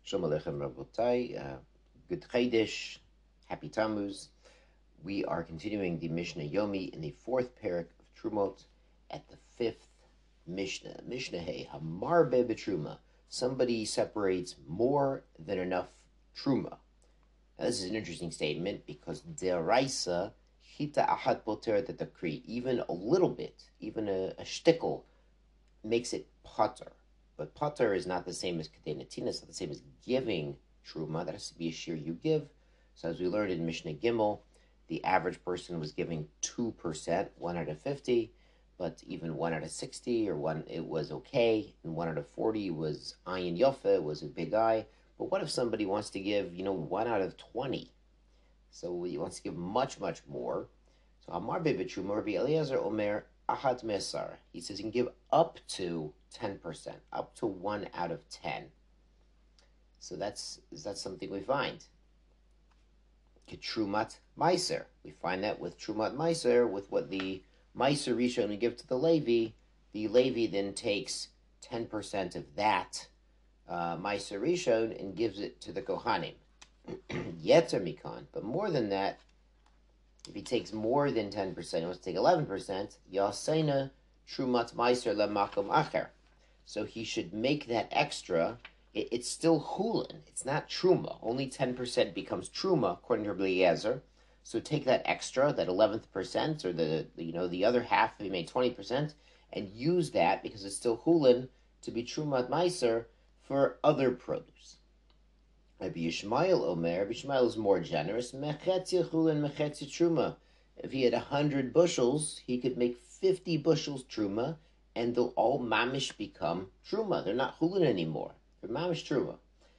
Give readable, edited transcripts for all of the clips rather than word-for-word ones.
Shalom Aleichem Rabotai, Good Chaydish, Happy Tammuz. We are continuing the Mishnah Yomi in the fourth parak of Trumot at the fifth Mishnah. Mishnah Hey, Hamarbe Betruma. Somebody separates more than enough Truma. Now, this is an interesting statement because Deraisa Chita Ahat Poter Takri, even a little bit, even a shtickle, makes it potter. But potter is not the same as Kedei Netina, it's not the same as giving Truma. That has to be a shear you give. So as we learned in Mishnah Gimel, the average person was giving 2%, 1 out of 50, but even 1 out of 60 or 1, it was okay, and 1 out of 40 was ayin yofe, it was a big eye. But what if somebody wants to give, 1 out of 20? So he wants to give much, much more. So Amar Bebetruma, Rabbi Eliezer Omer, Ahat Mesar. He says you can give up to 10%, up to 1 out of 10. So that's something we find. Ketrumat Meiser. We find that with Trumat Meiser, with what the Meiser Rishon we give to the Levi then takes 10% of that Meiser Rishon and gives it to the Kohanim. Yeter Mikan. But more than that, if he takes more than 10%, he wants to take 11%, Yaseina Trumat Meiser Lemakom Acher. So he should make that extra. It's still hulin. It's not truma. Only 10% becomes truma, according to Rabbi Eliezer. So take that extra, that 11th%, or the other half, if he made 20%, and use that, because it's still hulin, to be trumat meiser for other produce. Rabbi Yishmael Omer, Rabbi Yishmael is more generous. Mechetzi hulin, mechetzi truma. If he had 100 bushels, he could make 50 bushels truma, and they'll all mamish become truma. They're not hulin anymore. They're mamish truma.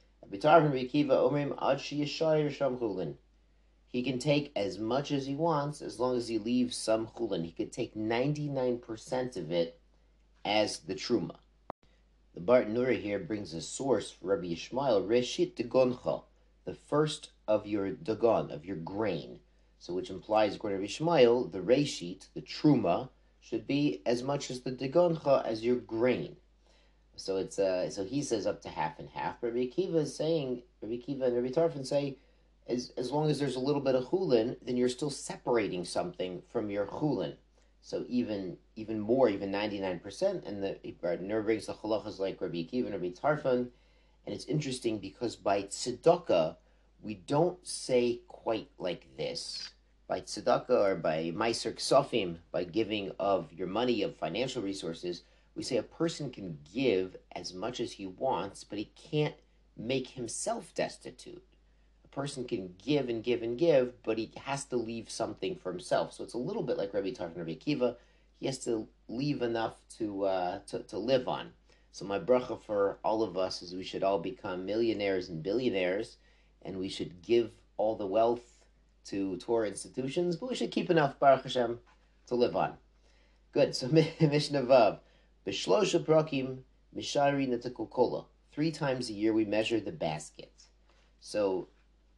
He can take as much as he wants as long as he leaves some chulin. He could take 99% of it as the truma. The Bart Nura here brings a source for Rabbi Yishmael, Reshit Dagoncha, the first of your dagon, of your grain. So which implies, according to Rabbi Yishmael, the Reshit, the truma, should be as much as the dagoncha as your grain. So it's so he says up to half and half. Rabbi Akiva and Rabbi Tarfon say, as long as there's a little bit of chulin, then you're still separating something from your chulin. So even more, even 99%, and the Ner brings the halachas like Rabbi Akiva and Rabbi Tarfon, and it's interesting because by tzedakah, we don't say quite like this. By tzedakah or by meiser ksofim, by giving of your money, of financial resources, we say a person can give as much as he wants, but he can't make himself destitute. A person can give and give and give, but he has to leave something for himself. So it's a little bit like Rabbi Tarfon and Rabbi Akiva. He has to leave enough to live on. So my bracha for all of us is we should all become millionaires and billionaires, and we should give all the wealth to Torah institutions, but we should keep enough, Baruch Hashem, to live on. Good. So Mishnah Vav. B'shlosha prakim mishari netikul kola. 3 times a year we measure the basket. So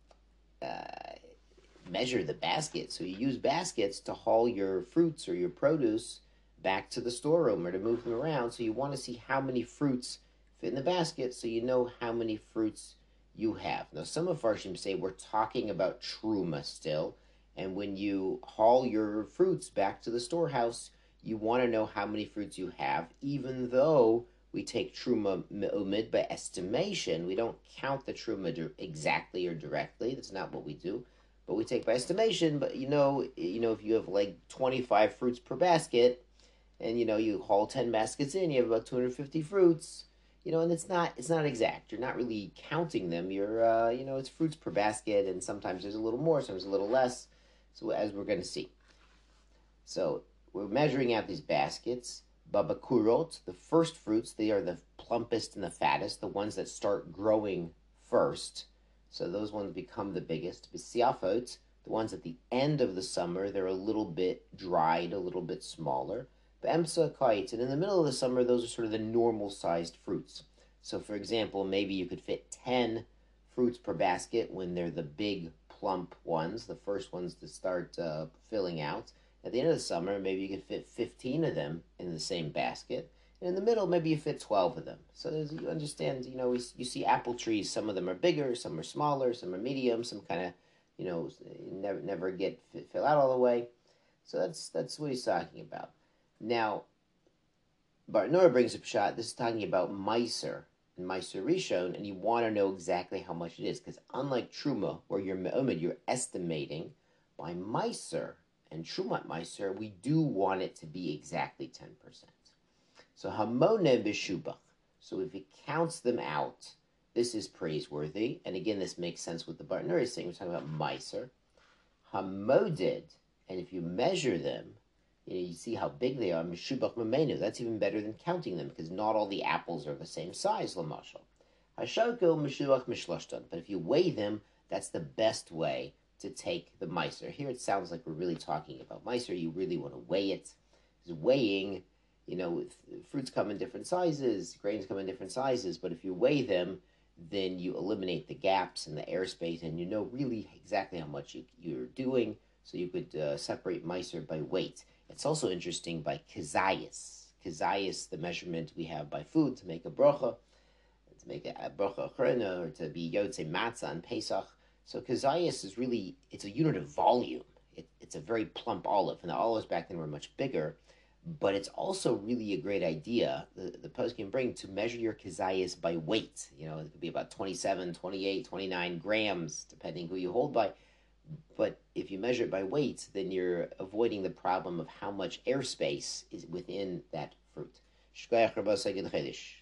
measure the basket. So you use baskets to haul your fruits or your produce back to the storeroom or to move them around. So you want to see how many fruits fit in the basket so you know how many fruits you have. Now some of Farshim say we're talking about truma still, and when you haul your fruits back to the storehouse, you want to know how many fruits you have, even though we take truma me'umid by estimation. We don't count the truma exactly or directly. That's not what we do. But we take by estimation. But if you have like 25 fruits per basket, and you haul 10 baskets in, you have about 250 fruits. And it's not exact. You're not really counting them. You're it's fruits per basket, and sometimes there's a little more, sometimes a little less. So as we're going to see. So we're measuring out these baskets. Babakurot, the first fruits, they are the plumpest and the fattest, the ones that start growing first. So those ones become the biggest. B'siafot, the ones at the end of the summer, they're a little bit dried, a little bit smaller. B'emsa kait, and in the middle of the summer, those are sort of the normal-sized fruits. So for example, maybe you could fit 10 fruits per basket when they're the big, plump ones, the first ones to start filling out. At the end of the summer, maybe you could fit 15 of them in the same basket. And in the middle, maybe you fit 12 of them. So you understand, you see apple trees. Some of them are bigger, some are smaller, some are medium, some kind of, never get fill out all the way. So that's what he's talking about. Now, Bartanura brings up shot. This is talking about Meiser and Meiser Rishon, and you want to know exactly how much it is, because unlike Truma, where you're estimating, by Meiser and Trumat Meiser, we do want it to be exactly 10%. So Hamone B'Shubach. So if he counts them out, this is praiseworthy. And again, this makes sense with the Bartanura is saying. We're talking about Meiser. Hamoded, and if you measure them, you see how big they are. Meshubach Mamenu. That's even better than counting them, because not all the apples are the same size, Lamashal. Hashako Meshubach Mishloshtan. But if you weigh them, that's the best way to take the Meiser. Here it sounds like we're really talking about Meiser. You really want to weigh it. Because weighing, fruits come in different sizes, grains come in different sizes, but if you weigh them, then you eliminate the gaps in the airspace, and you know really exactly how much you're doing, so you could separate Meiser by weight. It's also interesting by Kazayas. Kazayas, the measurement we have by food to make a bracha, to make a bracha achrona, or to be Yotze Matzah on Pesach. So Kazayas is really, it's a unit of volume. It's a very plump olive, and the olives back then were much bigger. But it's also really a great idea, the post can bring, to measure your kazayas by weight. It could be about 27, 28, 29 grams, depending who you hold by. But if you measure it by weight, then you're avoiding the problem of how much airspace is within that fruit.